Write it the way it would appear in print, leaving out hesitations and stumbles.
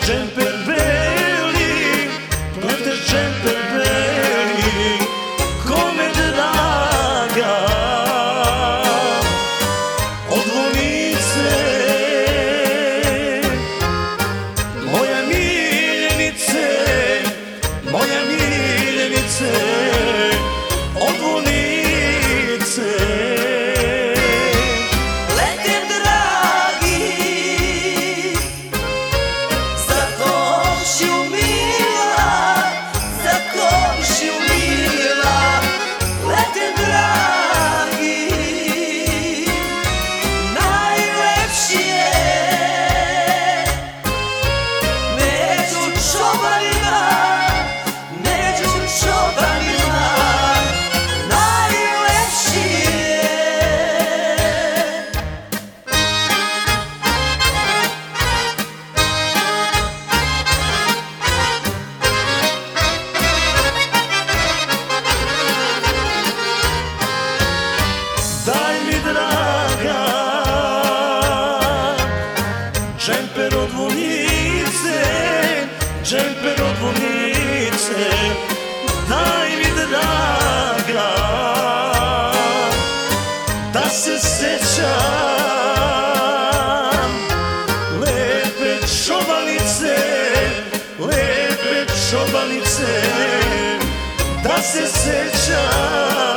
džemper beli, pleteš džemper beli, kome draga, od vonice, moja miljenice, moja miljenice, od vonice. Letem dragi, za komšiju mila, za komšiju mila. Letem dragi, najlepši je među čobanima, među čobanima. Daj mi draga, džemper od vonice, džemper od vonice. Daj mi draga, da se sećam lepe čobanice, lepe čobanice. Da se sećam